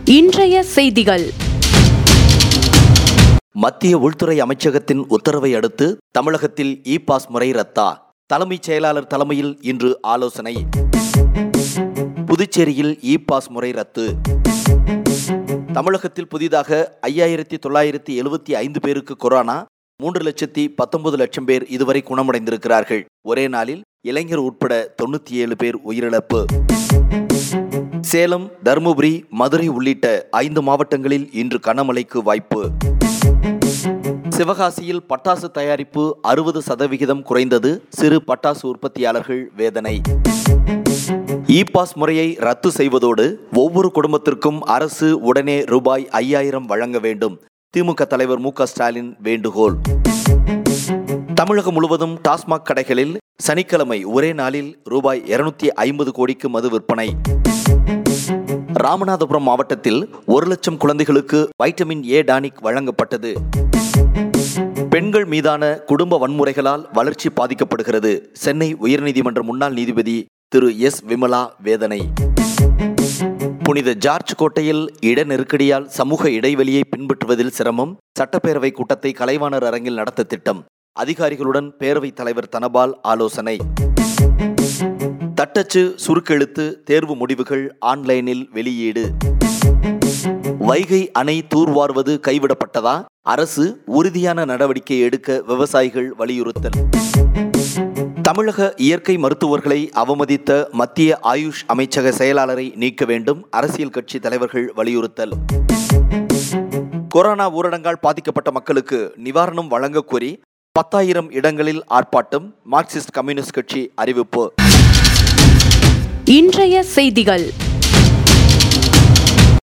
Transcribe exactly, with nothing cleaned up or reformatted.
இன்றைய செய்திகள். மத்திய உள்துறை அமைச்சகத்தின் உத்தரவை அடுத்து தமிழகத்தில் இ பாஸ் முறை ரத்தா? தலைமைச் செயலாளர் தலைமையில் இன்று ஆலோசனை. புதுச்சேரியில் இ பாஸ் முறை ரத்து. தமிழகத்தில் புதிதாக ஐயாயிரத்தி தொள்ளாயிரத்தி எழுபத்தி ஐந்து பேருக்கு கொரோனா, மூன்று லட்சத்தி பத்தொன்பது லட்சம் பேர் இதுவரை குணமடைந்திருக்கிறார்கள். ஒரே நாளில் இளைஞர் உட்பட தொண்ணூத்தி ஏழு பேர் உயிரிழப்பு. சேலம், தருமபுரி, மதுரை உள்ளிட்ட ஐந்து மாவட்டங்களில் இன்று கனமழைக்கு வாய்ப்பு. சிவகாசியில் பட்டாசு தயாரிப்பு அறுபது சதவிகிதம் குறைந்தது, சிறு பட்டாசு உற்பத்தியாளர்கள் வேதனை. இ பாஸ் முறையை ரத்து செய்வதோடு ஒவ்வொரு குடும்பத்திற்கும் அரசு உடனே ரூபாய் ஐயாயிரம் வழங்க வேண்டும். திமுக தலைவர் மு க ஸ்டாலின் வேண்டுகோள். தமிழகம் முழுவதும் டாஸ்மாக் கடைகளில் சனிக்கிழமை ஒரே நாளில் ரூபாய் இருநூத்தி ஐம்பது கோடிக்கு மது விற்பனை. ராமநாதபுரம் மாவட்டத்தில் ஒரு லட்சம் குழந்தைகளுக்கு வைட்டமின் ஏ டானிக் வழங்கப்பட்டது. பெண்கள் மீதான குடும்ப வன்முறைகளால் வளர்ச்சி பாதிக்கப்படுகிறது. சென்னை உயர்நீதிமன்ற முன்னாள் நீதிபதி திரு எஸ் விமலா வேதனை. புனித ஜார்ஜ் கோட்டையில் இட நெருக்கடியால் சமூக இடைவெளியை பின்பற்றுவதில் சிரமம். சட்டப்பேரவை கூட்டத்தை கலைவாணர் அரங்கில் நடத்த திட்டம். அதிகாரிகளுடன் பேரவைத் தலைவர் தனபால் ஆலோசனை. தட்டச்சு சுருக்கெழுத்து தேர்வு முடிவுகள் ஆன்லைனில் வெளியீடு. வைகை அணை தூர்வாருவது கைவிடப்பட்டதா? அரசு உறுதியான நடவடிக்கை எடுக்க விவசாயிகள் வலியுறுத்தல். தமிழக இயற்கை மருத்துவர்களை அவமதித்த மத்திய ஆயுஷ் அமைச்சக செயலாளரை நீக்க வேண்டும். அரசியல் கட்சி தலைவர்கள் வலியுறுத்தல். கொரோனா ஊரடங்கால் பாதிக்கப்பட்ட மக்களுக்கு நிவாரணம் வழங்க கோரி பத்தாயிரம் இடங்களில் ஆர்ப்பாட்டம். மார்க்சிஸ்ட் கம்யூனிஸ்ட் கட்சி அறிவிப்பு. இன்றைய செய்திகள்.